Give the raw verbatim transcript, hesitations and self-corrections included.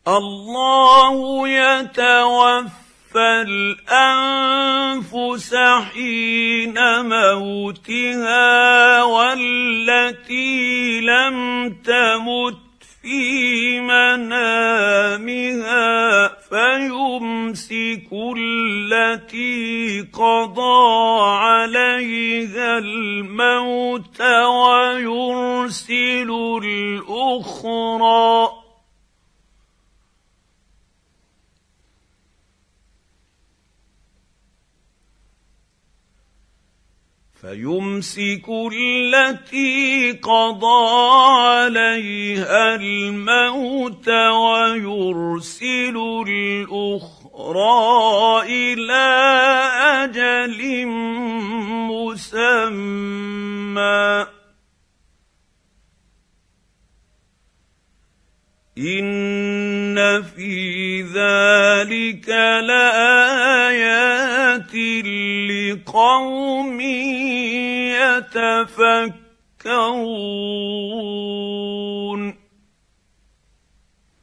الله يتوفى الأنفس حين موتها والتي لم تمت في منامها فيمسك التي قضى عليها الموت ويرسل الأخرى فيمسك التي قضى عليها الموت ويرسل الأخرى إلى أجل مسمى إن في ذلك لآيات لقوم يتفكرون